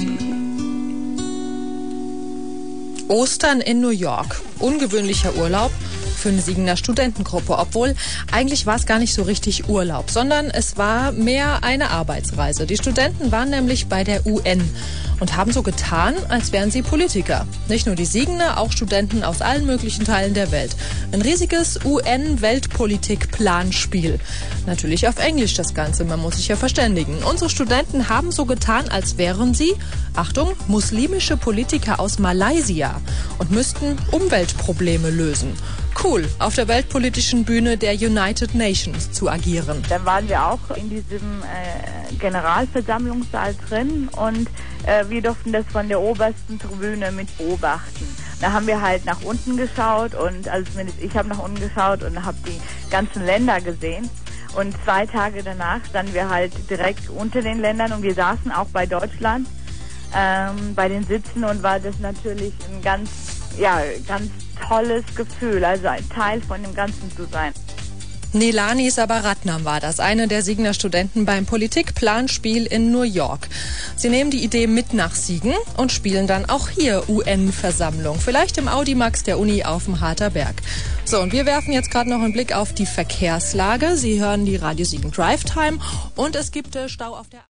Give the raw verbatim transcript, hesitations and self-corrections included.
Ostern in New York. Ungewöhnlicher Urlaub für eine Siegener Studentengruppe. Obwohl, eigentlich war es gar nicht so richtig Urlaub, sondern es war mehr eine Arbeitsreise. Die Studenten waren nämlich bei der U N und haben so getan, als wären sie Politiker. Nicht nur die Siegener, auch Studenten aus allen möglichen Teilen der Welt. Ein riesiges U N-Weltpolitik-Planspiel. Natürlich auf Englisch das Ganze, man muss sich ja verständigen. Unsere Studenten haben so getan, als wären sie, Achtung, muslimische Politiker aus Malaysia und müssten Umweltprobleme lösen. Cool, auf der weltpolitischen Bühne der United Nations zu agieren. Dann waren wir auch in diesem äh, Generalversammlungssaal drin und äh, wir durften das von der obersten Tribüne mit beobachten. Da haben wir halt nach unten geschaut und also zumindest ich habe nach unten geschaut und habe die ganzen Länder gesehen. Und zwei Tage danach standen wir halt direkt unter den Ländern und wir saßen auch bei Deutschland ähm, bei den Sitzen und war das natürlich ein ganz, ja, ganz tolles Gefühl, also ein Teil von dem Ganzen zu sein. Nilani Sabaratnam war das, eine der Siegener Studenten beim Politikplanspiel in New York. Sie nehmen die Idee mit nach Siegen und spielen dann auch hier U N-Versammlung, vielleicht im Audimax der Uni auf dem Harter Berg. So, und wir werfen jetzt gerade noch einen Blick auf die Verkehrslage. Sie hören die Radio Siegen Drive Time und es gibt äh, Stau auf der